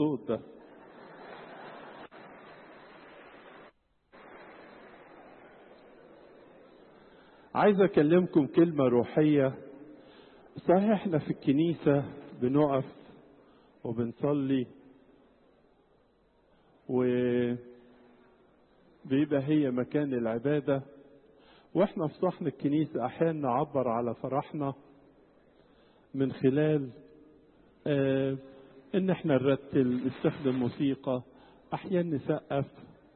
الصوت ده. عايز أكلمكم كلمة روحية. صحيح احنا في الكنيسة بنقف وبنصلي وبيبقى هي مكان العبادة، واحنا في صحن الكنيسة أحيانا نعبر على فرحنا من خلال ان احنا نرتل، نستخدم موسيقى، احيانا نسقف.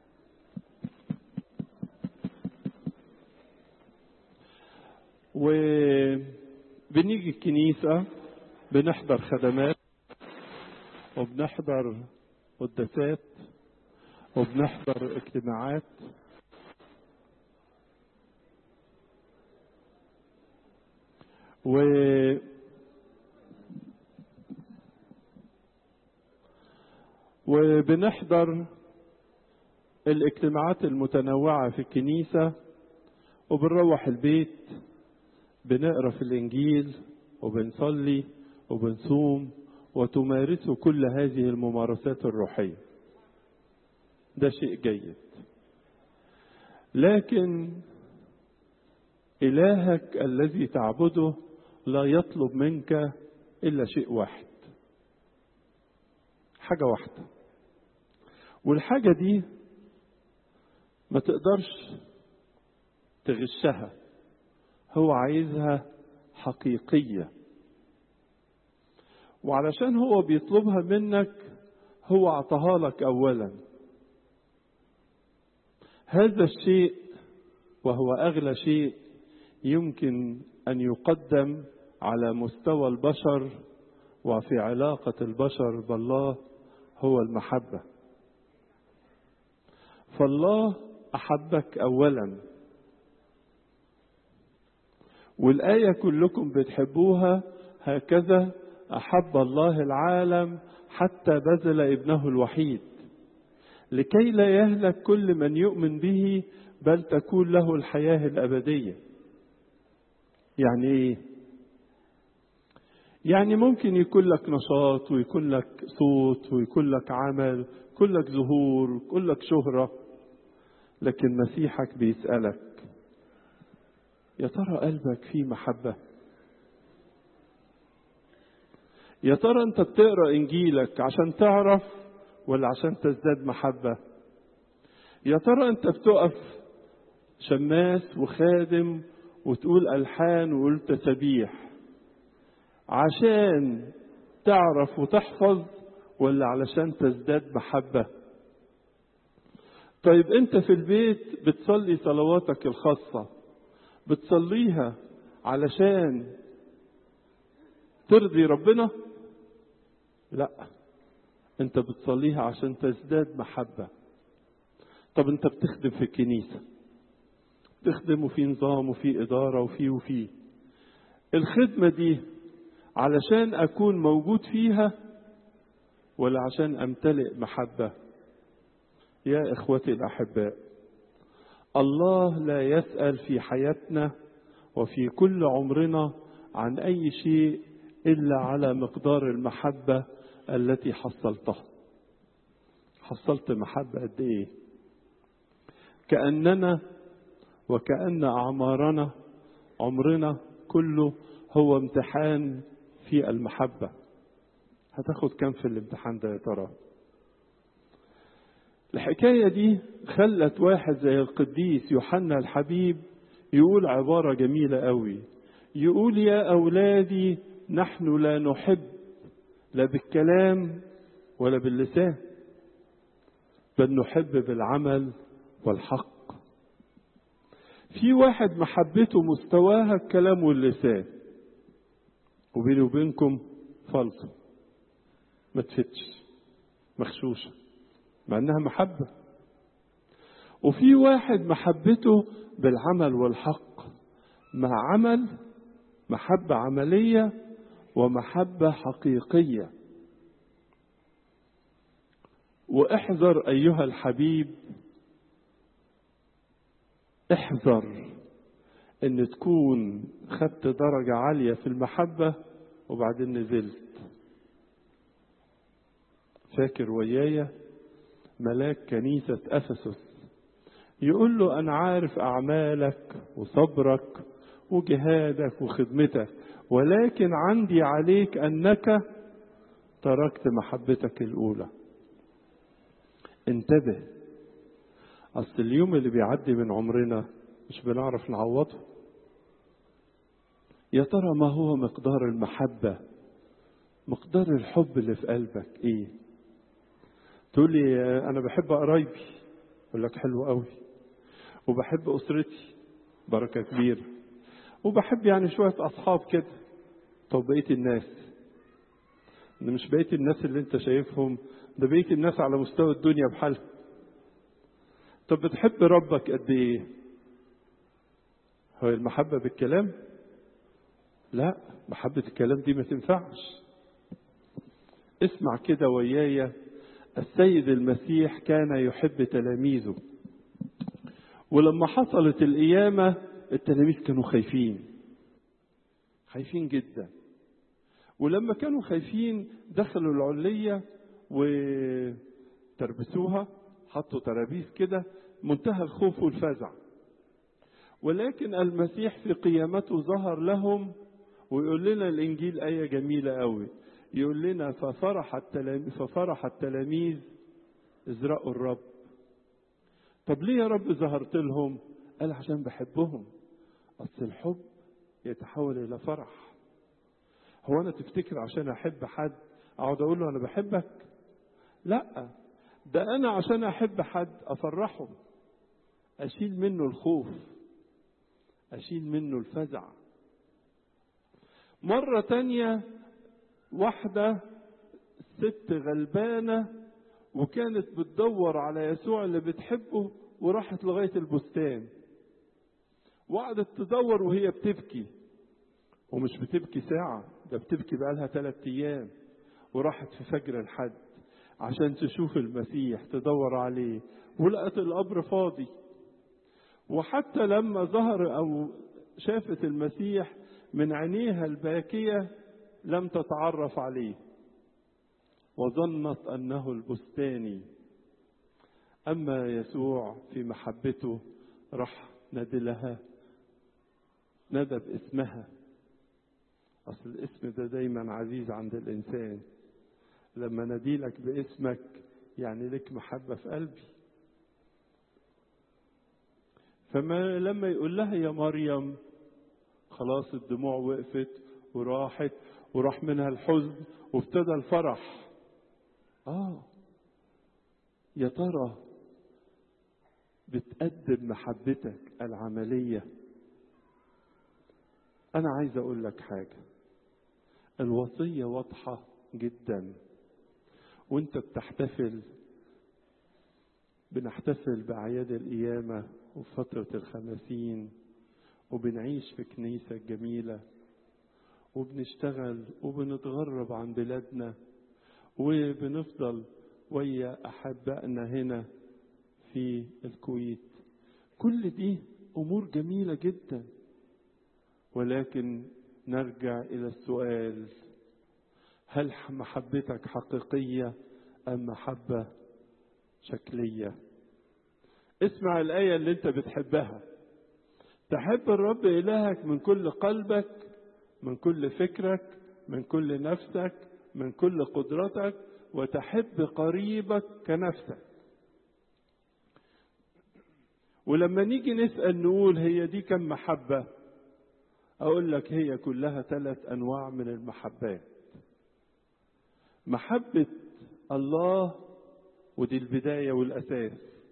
وبنيجي الكنيسة بنحضر خدمات وبنحضر قداسات وبنحضر اجتماعات، وبنحضر الاجتماعات المتنوعة في الكنيسة، وبنروح البيت بنقرأ في الإنجيل وبنصلي وبنصوم وتمارسوا كل هذه الممارسات الروحية. ده شيء جيد، لكن إلهك الذي تعبده لا يطلب منك إلا شيء واحد، حاجة واحدة، والحاجة دي ما تقدرش تغشها، هو عايزها حقيقية. وعلشان هو بيطلبها منك هو اعطاها لك أولا. هذا الشيء وهو أغلى شيء يمكن أن يقدم على مستوى البشر وفي علاقة البشر بالله هو المحبة. فالله أحبك أولا، والآية كلكم بتحبوها، هكذا أحب الله العالم حتى بذل ابنه الوحيد لكي لا يهلك كل من يؤمن به بل تكون له الحياة الأبدية. يعني إيه؟ يعني ممكن يكون لك نشاط ويكون لك صوت ويكون لك عمل، يكون لك ظهور ويكون لك شهرة، لكن مسيحك بيسألك يا ترى قلبك فيه محبة؟ يا ترى انت بتقرأ انجيلك عشان تعرف ولا عشان تزداد محبة؟ يا ترى انت بتقف شماس وخادم وتقول ألحان وقول تسبيح عشان تعرف وتحفظ ولا علشان تزداد محبة؟ طيب انت في البيت بتصلي صلواتك الخاصة، بتصليها علشان ترضي ربنا؟ لا، انت بتصليها عشان تزداد محبة. طب انت بتخدم في الكنيسة، تخدم وفي نظام وفي إدارة وفي الخدمة دي علشان أكون موجود فيها ولا عشان أمتلئ محبة؟ يا إخوتي الأحباء، الله لا يسأل في حياتنا وفي كل عمرنا عن أي شيء إلا على مقدار المحبة التي حصلتها. حصلت محبة قد إيه؟ كأننا وكأن أعمارنا عمرنا كله هو امتحان في المحبة. هتاخد كم في الامتحان ده يا ترى؟ الحكاية دي خلت واحد زي القديس يوحنا الحبيب يقول عبارة جميلة قوي، يقول يا أولادي نحن لا نحب لا بالكلام ولا باللسان بل نحب بالعمل والحق. في واحد محبته مستواها الكلام واللسان، وبيني وبينكم فالصو، ما تفتش، مخشوشة، مع انها محبة. وفي واحد محبته بالعمل والحق، مع عمل، محبة عملية ومحبة حقيقية. واحذر أيها الحبيب، احذر ان تكون خدت درجة عالية في المحبة وبعدين نزلت فاكر ويايا ملاك كنيسة أفسس يقول له أنا عارف أعمالك وصبرك وجهادك وخدمتك، ولكن عندي عليك أنك تركت محبتك الأولى. انتبه، أصل اليوم اللي بيعدي من عمرنا مش بنعرف نعوضه. يا ترى ما هو مقدار المحبة، مقدار الحب اللي في قلبك ايه؟ تقول لي انا بحب قرايبي، اقول لك حلو قوي، وبحب اسرتي، بركة كبيرة، وبحب يعني شوية اصحاب كده. طب بقية الناس؟ ده مش بقية الناس اللي انت شايفهم، ده بقية الناس على مستوى الدنيا بحالها. طب بتحب ربك قد ايه؟ هو المحبة بالكلام؟ لا، محبة الكلام دي ما تنفعش. اسمع كده ويايا، السيد المسيح كان يحب تلاميذه، ولما حصلت القيامة التلاميذ كانوا خايفين جدا، ولما كانوا خايفين دخلوا العلية وتربسوها، حطوا ترابيس كده، منتهى الخوف والفزع. ولكن المسيح في قيامته ظهر لهم، ويقول لنا الإنجيل آية جميلة قوي، يقول لنا ففرح التلاميذ إذ رأوا الرب. طب ليه يا رب ظهرت لهم؟ قال عشان بحبهم. أصل الحب يتحول إلى فرح. هو أنا تفتكر عشان أحب حد أقعد أقول له أنا بحبك؟ لا، ده أنا عشان أحب حد أفرحه، أشيل منه الخوف، أشيل منه الفزع. مرة تانية واحدة ست غلبانة وكانت بتدور على يسوع اللي بتحبه، وراحت لغاية البستان وقعدت تدور وهي بتبكي، ومش بتبكي ساعة، ده بتبكي بقالها 3 أيام، وراحت في فجر الحد عشان تشوف المسيح، تدور عليه، ولقت القبر فاضي. وحتى لما ظهر أو شافت المسيح من عينيها الباكية لم تتعرف عليه، وظنت أنه البستاني. أما يسوع في محبته راح ندلها، ندى باسمها. أصل الاسم ده دايما عزيز عند الإنسان، لما نديلك باسمك يعني لك محبة في قلبي. فما لما يقول لها يا مريم، خلاص الدموع وقفت وراحت، وراح منها الحزن وابتدى الفرح. يا ترى بتقدم محبتك العملية؟ أنا عايز أقول لك حاجة، الوصية واضحة جدا، وانت بنحتفل بأعياد القيامة وفترة ال50، وبنعيش في كنيسة جميلة، وبنشتغل وبنتغرب عن بلادنا، وبنفضل ويا أحبائنا هنا في الكويت. كل دي أمور جميلة جدا، ولكن نرجع إلى السؤال، هل محبتك حقيقية أم محبة شكلية؟ اسمع الآية اللي انت بتحبها، تحب الرب إلهك من كل قلبك، من كل فكرك، من كل نفسك، من كل قدرتك، وتحب قريبك كنفسك. ولما نيجي نسأل نقول هي دي كم محبة؟ أقول لك هي كلها 3 أنواع من المحبات. محبة الله، ودي البداية والأساس،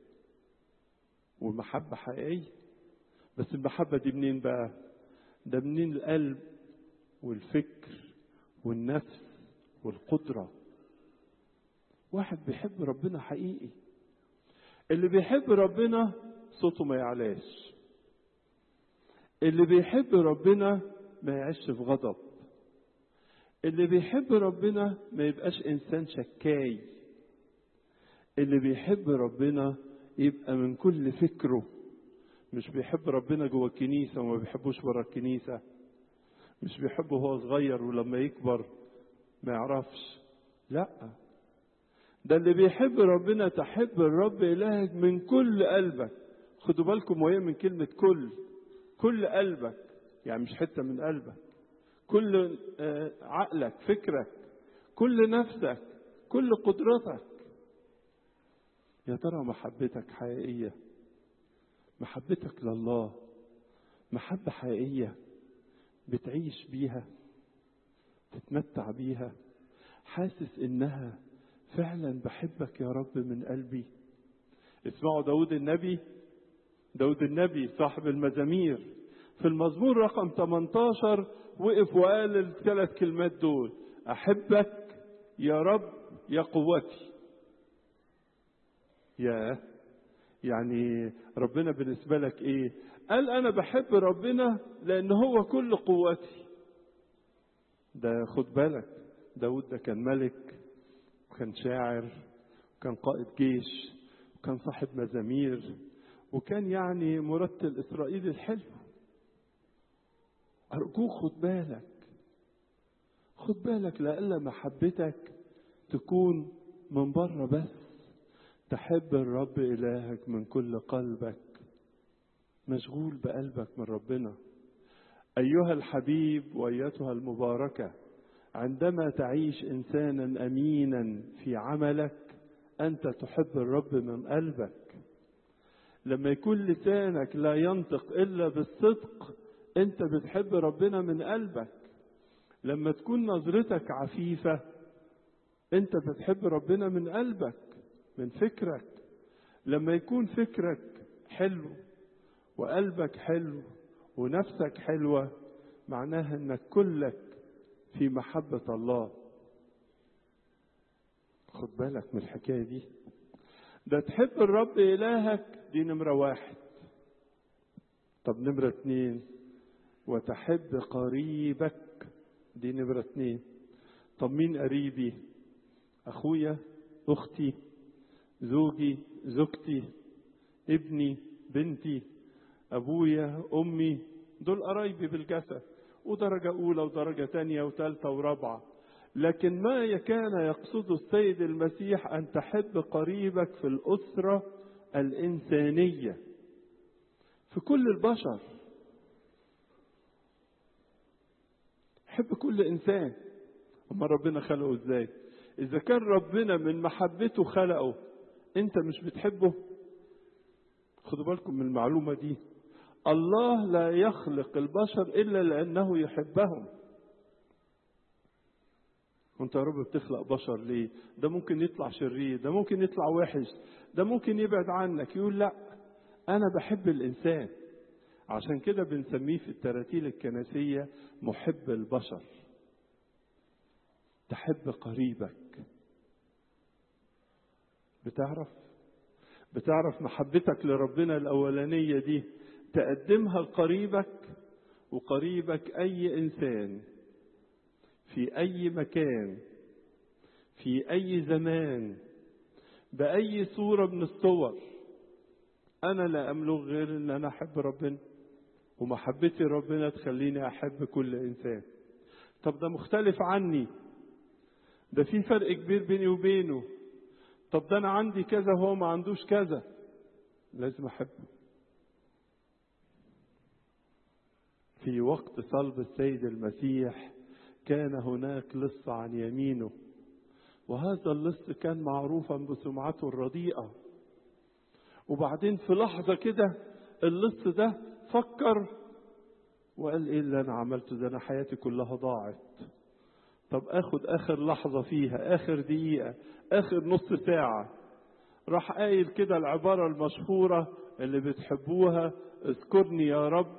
والمحبة حقيقية. بس المحبة دي منين بقى؟ ده منين القلب والفكر والنفس والقدرة. واحد بيحب ربنا حقيقي، اللي بيحب ربنا صوته ما يعلاش، اللي بيحب ربنا ما يعيش في غضب، اللي بيحب ربنا ما يبقاش إنسان شكاي، اللي بيحب ربنا يبقى من كل فكره. مش بيحب ربنا جوه الكنيسة وما بيحبوش بره الكنيسة، مش بيحبه وهو صغير ولما يكبر ما يعرفش. لا، ده اللي بيحب ربنا تحب الرب إلهك من كل قلبك. خدوا بالكم وهي من كلمة كل قلبك، يعني مش حتة من قلبك، كل عقلك، فكرك، كل نفسك، كل قدرتك. يا ترى محبتك حقيقية؟ محبتك لله محبة حقيقية بتعيش بيها، تتمتع بيها، حاسس انها فعلا بحبك يا رب من قلبي. اسمعوا داود النبي صاحب المزامير في المزمور رقم 18 وقف وقال الثلاث كلمات دول: احبك يا رب يا قوتي. يعني ربنا بالنسبة لك ايه؟ قال انا بحب ربنا لان هو كل قوتي. ده خد بالك، داود ده كان ملك وكان شاعر وكان قائد جيش وكان صاحب مزامير وكان يعني مرتل إسرائيل الحلو. أرجوك خد بالك لألا محبتك تكون من بره بس. تحب الرب إلهك من كل قلبك، مشغول بقلبك من ربنا. أيها الحبيب وأيتها المباركة، عندما تعيش إنسانا أمينا في عملك أنت تحب الرب من قلبك. لما يكون لسانك لا ينطق إلا بالصدق أنت بتحب ربنا من قلبك. لما تكون نظرتك عفيفة أنت بتحب ربنا من قلبك، من فكرك. لما يكون فكرك حلو وقلبك حلو ونفسك حلوة معناها أنك كلك في محبة الله. خد بالك من الحكاية دي. ده تحب الرب إلهك دي نمرة 1. طب نمرة 2 وتحب قريبك دي نمرة 2. طب مين قريبي؟ أخويا، أختي، زوجي، زوجتي، ابني، بنتي، أبويا، أمي، دول قرايبي بالجسد، ودرجة أولى ودرجة تانية وثالثة ورابعة. لكن ما كان يقصد السيد المسيح أن تحب قريبك في الأسرة الإنسانية، في كل البشر. حب كل إنسان. أما ربنا خلقه إزاي؟ إذا كان ربنا من محبته خلقه أنت مش بتحبه؟ خدوا بالكم من المعلومة دي. الله لا يخلق البشر إلا لأنه يحبهم. وانت يا رب بتخلق بشر ليه؟ ده ممكن يطلع شرير، ده ممكن يطلع وحش، ده ممكن يبعد عنك. يقول لا، أنا بحب الإنسان. عشان كده بنسميه في التراتيل الكنسية محب البشر. تحب قريبك. بتعرف محبتك لربنا الأولانية دي تقدمها لقريبك، وقريبك أي إنسان في أي مكان في أي زمان بأي صورة من الصور. أنا لا أملك غير أن أنا أحب ربنا، ومحبتي ربنا تخليني أحب كل إنسان. طب ده مختلف عني، ده في فرق كبير بيني وبينه. طب ده أنا عندي كذا وهو ما عندوش كذا، لازم أحبه. في وقت صلب السيد المسيح كان هناك لص عن يمينه، وهذا اللص كان معروفا بسمعته الرديئة. وبعدين في لحظة كده اللص ده فكر وقال ايه اللي انا عملته ده؟ انا حياتي كلها ضاعت. طب اخد اخر لحظة فيها، اخر دقيقة، اخر نص ساعة. راح قايل كده العبارة المشهورة اللي بتحبوها: اذكرني يا رب.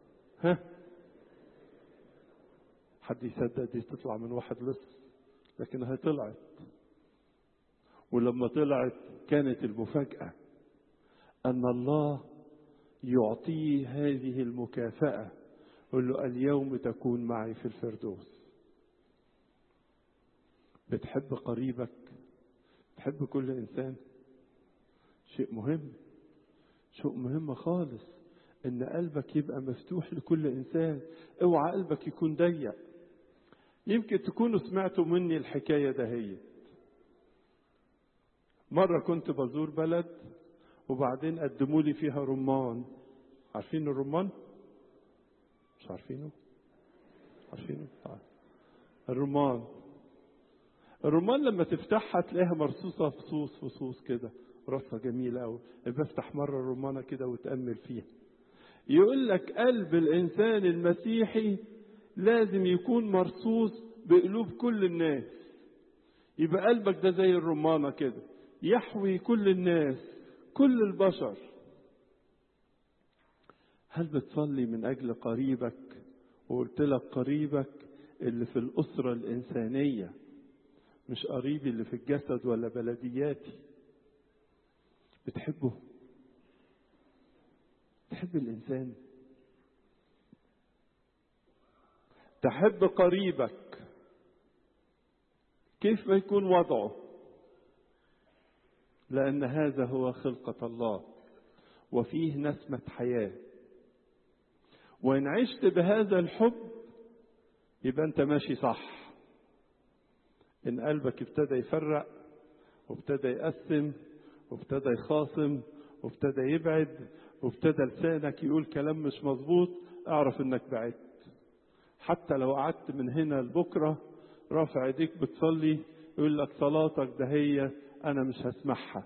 حد يصدق دي تطلع من واحد لص؟ لكنها طلعت. ولما طلعت كانت المفاجأة أن الله يعطيه هذه المكافأة. قل له: اليوم تكون معي في الفردوس. بتحب قريبك، تحب كل إنسان. شيء مهم خالص إن قلبك يبقى مفتوح لكل إنسان. اوعى قلبك يكون ضيق. يمكن تكونوا سمعتوا مني الحكاية دهيت. مرة كنت بزور بلد وبعدين قدموا لي فيها رمان. عارفين الرمان؟ مش عارفينه؟ عارفينه؟ الرمان لما تفتحها تلاقيها مرصوصة فصوص فصوص كده، رصة جميلة أوي. بفتح مرة الرمانة كده وتأمل فيها. يقول لك قلب الإنسان المسيحي لازم يكون مرصوص بقلوب كل الناس. يبقى قلبك ده زي الرمانة كده، يحوي كل الناس، كل البشر. هل بتصلي من أجل قريبك؟ وقلت لك قريبك اللي في الأسرة الإنسانية، مش قريبي اللي في الجسد ولا بلدياتي. بتحبه؟ تحب الإنسان؟ تحب قريبك كيف ما يكون وضعه، لأن هذا هو خلقة الله وفيه نسمة حياة. وإن عشت بهذا الحب يبقى أنت ماشي صح. إن قلبك ابتدى يفرق وابتدى يقسم وابتدى يخاصم وابتدى يبعد وابتدى لسانك يقول كلام مش مظبوط، اعرف انك بعدت. حتى لو قعدت من هنا لبكرة رافع ايديك بتصلي، يقول لك صلاتك ده هي انا مش هسمعها.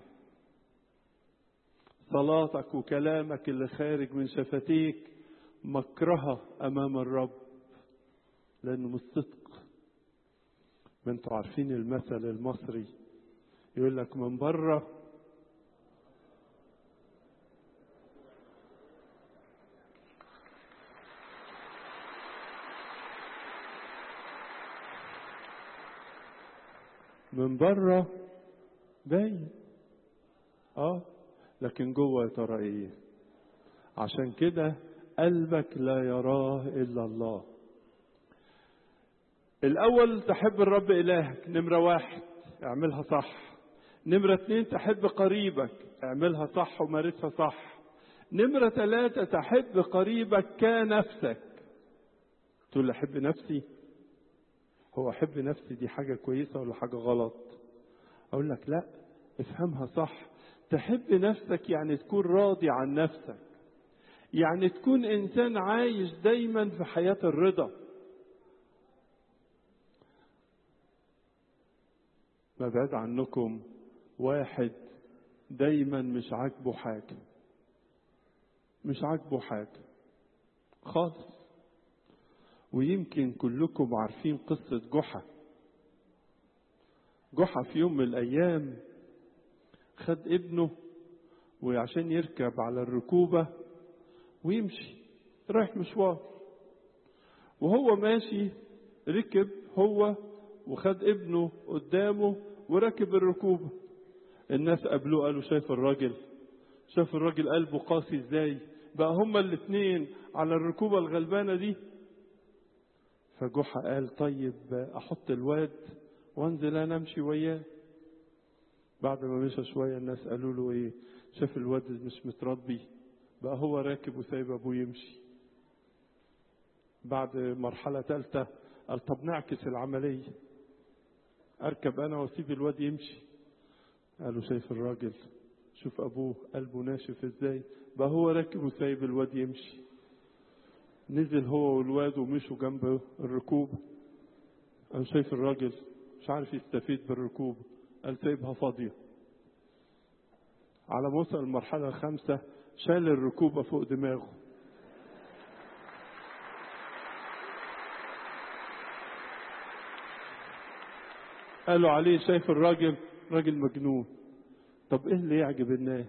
صلاتك وكلامك اللي خارج من شفتيك مكرهة امام الرب، لانه مش صدق. ما انتوا عارفين المثل المصري يقول لك من بره باين لكن جوه يا ترى ايه؟ عشان كده قلبك لا يراه الا الله. الاول تحب الرب الهك، نمرة 1 اعملها صح. نمرة 2 تحب قريبك، اعملها صح ومارسها صح. نمرة 3 تحب قريبك كنفسك. تقول لي احب نفسي؟ هو احب نفسي دي حاجة كويسة ولا حاجة غلط؟ اقول لك لا، افهمها صح. تحب نفسك يعني تكون راضي عن نفسك، يعني تكون انسان عايش دايما في حياة الرضا. ما بعد عنكم واحد دايما مش عاجبه حاجة، مش عاجبه حاجة خالص. ويمكن كلكم عارفين قصة جحا في يوم من الأيام خد ابنه وعشان يركب على الركوبة ويمشي رايح مشوار. وهو ماشي ركب هو وخد ابنه قدامه وركب الركوبة. الناس قابلوه قالوا شاف الراجل قلبه قاسي ازاي، بقى هما الاتنين على الركوبة الغلبانة دي. فجحا قال طيب احط الواد وانزل انا امشي وياه. بعد ما مشى شوية الناس قالوا له ايه؟ شاف الواد مش متربي، بقى هو راكب وسايب ابوه يمشي. بعد مرحلة ثالثة قال طب نعكس العملية، اركب انا واسيب الواد يمشي. قالوا شايف الراجل، شوف ابوه قلبه ناشف ازاي، بقى هو راكب وسايب الواد يمشي. نزل هو والواد ومشوا جنب الركوبة. قال شايف الراجل مش عارف يستفيد بالركوبة، قال سايبها فاضية. على ما وصل المرحلة 5 شال الركوبة فوق دماغه. قالوا عليه شايف الراجل راجل مجنون. طب ايه اللي يعجب الناس؟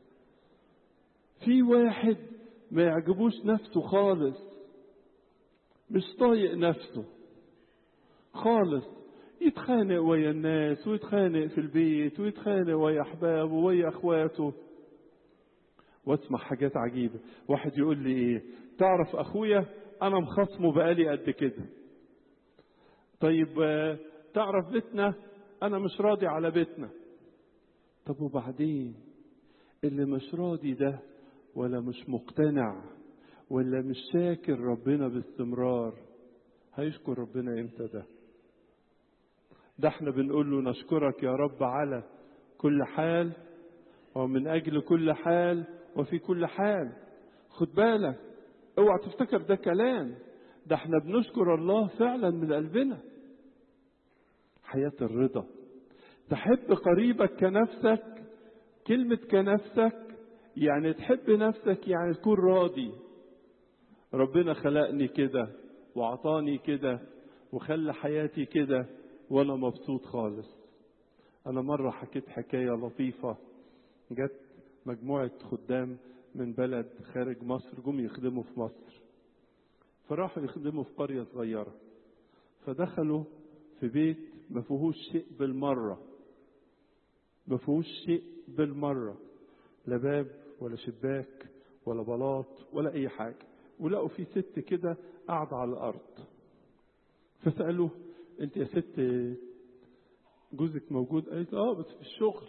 في واحد ما يعجبوش نفسه خالص، مش طايق نفسه خالص، يتخانق ويا الناس ويتخانق في البيت ويتخانق ويا احبابه ويا اخواته. واسمع حاجات عجيبة. واحد يقول لي ايه؟ تعرف اخويا انا مخصمه بقالي قد كده. طيب تعرف بيتنا انا مش راضي على بيتنا. طب وبعدين اللي مش راضي ده ولا مش مقتنع ولا مش شاكر ربنا باستمرار هيشكر ربنا امتى؟ ده احنا بنقول له نشكرك يا رب على، كل حال ومن أجل كل حال وفي كل حال. خد بالك، اوعى تفتكر ده كلام، ده احنا بنشكر الله فعلا من قلبنا. حياة الرضا، تحب قريبك كنفسك. كلمة كنفسك يعني تحب نفسك، يعني تكون راضي. ربنا خلقني كده وعطاني كده وخلى حياتي كده وانا مبسوط خالص. انا مرة حكيت حكاية لطيفة. جت مجموعة خدام من بلد خارج مصر جم يخدموا في مصر، فراحوا يخدموا في قرية صغيرة، فدخلوا في بيت ما فيهوش شيء بالمرة، ما فيهوش شيء بالمرة، لا باب ولا شباك ولا بلاط ولا أي حاجة. ولقوا في ست كده قاعدة على الأرض، فسألوه أنت يا ست جوزك موجود؟ قالت بس في الشغل.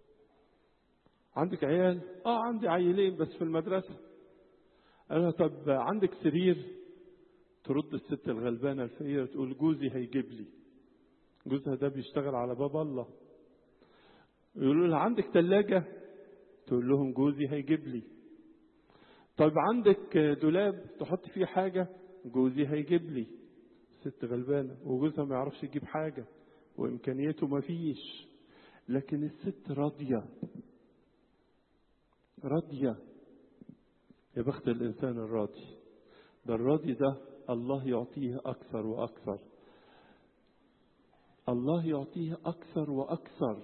عندك عيال؟ عندي عيلين بس في المدرسة. قال لها طب عندك سرير؟ ترد الست الغلبانة الفقيرة تقول جوزي هيجيب لي. جوزها ده بيشتغل على باب الله. يقولوا لها عندك ثلاجة؟ تقول لهم جوزي هيجيب لي. طيب عندك دولاب تحط فيه حاجة؟ جوزي هيجيب لي. ست غلبانة وجوزها ما يعرفش يجيب حاجة وإمكانيته ما فيش، لكن الست راضية راضية. يا بخت الإنسان الراضي ده. الراضي ده الله يعطيه أكثر وأكثر، الله يعطيه أكثر وأكثر.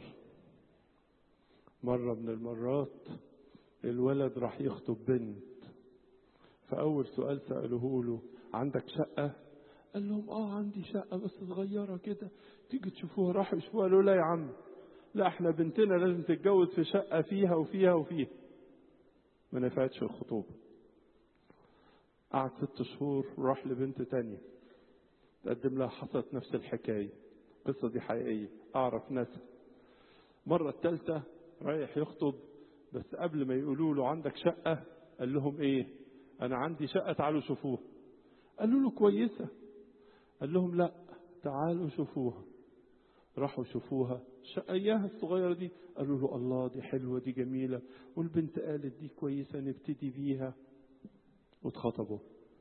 مرة من المرات الولد راح يخطب بنت، فأول سؤال سألوه له عندك شقة؟ قال لهم عندي شقة بس صغيرة كده، تيجي تشوفوها. راحوا يشوفوها قالوا لا يا عم، لا احنا بنتنا لازم تتجوز في شقة فيها وفيها وفيها. ما نفعتش الخطوبة. قعد 6 شهور وراح لبنت تانية تقدم لها، حصلت نفس الحكاية. القصة دي حقيقية، أعرف ناس. مرة الثالثة رايح يخطب، بس قبل ما يقولوا له عندك شقة قال لهم ايه؟ أنا عندي شقة تعالوا شوفوها. قالوا له كويسة. قال لهم لا تعالوا شوفوها. راحوا شوفوها، الشقة إياها الصغيرة دي. قالوا له الله دي حلوة دي جميلة، والبنت قالت دي كويسة نبتدي بيها. واتخطبوا.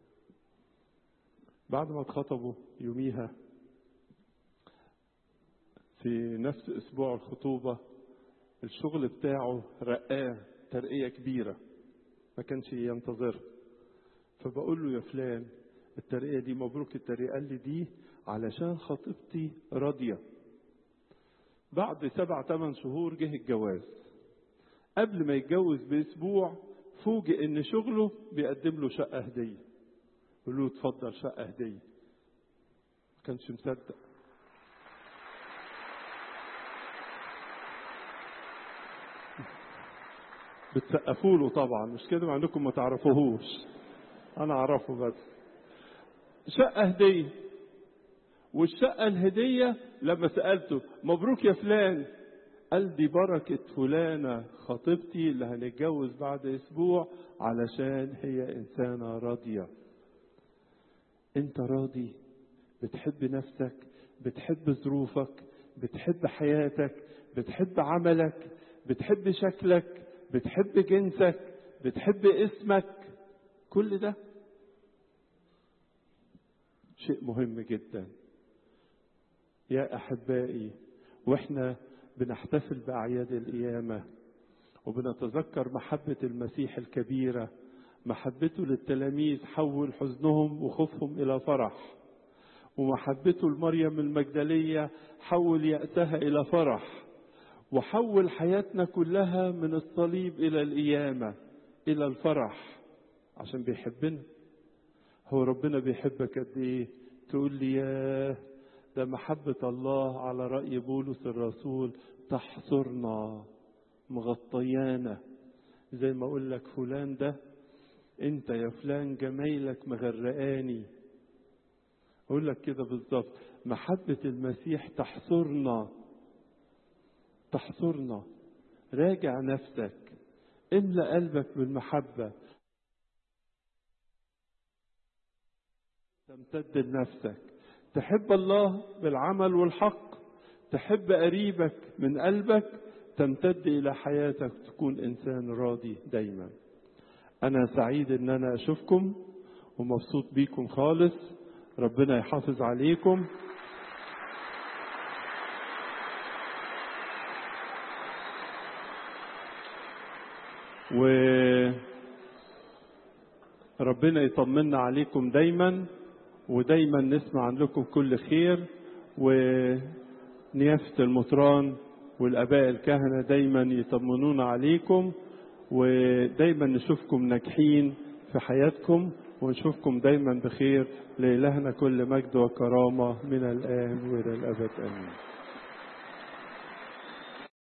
بعد ما اتخطبوا يوميها في نفس أسبوع الخطوبة الشغل بتاعه رقاه ترقية كبيرة ما كانش ينتظرها. فبقول له يا فلان الترقية دي مبروك الترقية. قال لي دي علشان خطيبتي راضية. بعد 7-8 شهور جه الجواز. قبل ما يتجوز بأسبوع فوجئ ان شغله بيقدم له شقة هدية. قال له اتفضل شقة هدية. ما كانش مصدق. بتسقفوا له طبعا، مش كده؟ مع انكم ما تعرفوهوش، انا اعرفه بس. شقة هدية. والشقة الهدية لما سألته مبروك يا فلان، قال دي بركة فلانة خطيبتي اللي هنتجوز بعد أسبوع علشان هي إنسانة راضية. أنت راضي؟ بتحب نفسك، بتحب ظروفك، بتحب حياتك، بتحب عملك، بتحب شكلك، بتحب جنسك، بتحب اسمك. كل ده شيء مهم جدا يا أحبائي. وإحنا بنحتفل بأعياد القيامة وبنتذكر محبة المسيح الكبيرة، محبته للتلاميذ حول حزنهم وخوفهم إلى فرح، ومحبته لمريم المجدلية حول يأسها إلى فرح، وحول حياتنا كلها من الصليب إلى القيامة إلى الفرح عشان بيحبنا. هو ربنا بيحبك قد إيه؟ تقول لي ياه ده محبة الله على رأي بولس الرسول تحصرنا مغطيانا. زي ما أقول لك فلان ده أنت يا فلان جمايلك مغرقاني، أقول لك كده بالظبط. محبة المسيح تحصرنا تحصرنا. راجع نفسك، املأ قلبك بالمحبة، تمتد لنفسك. تحب الله بالعمل والحق، تحب قريبك من قلبك، تمتد إلى حياتك، تكون إنسان راضي دايما. أنا سعيد إن أنا أشوفكم ومبسوط بيكم خالص. ربنا يحافظ عليكم. وربنا يطمنا عليكم دايما، ودايما نسمع عنكم كل خير. ونيافة المطران والآباء الكهنة دايما يطمنونا عليكم، ودايما نشوفكم ناجحين في حياتكم، ونشوفكم دايما بخير. لإلهنا كل مجد وكرامة من الآن وإلى الأبد، آمين.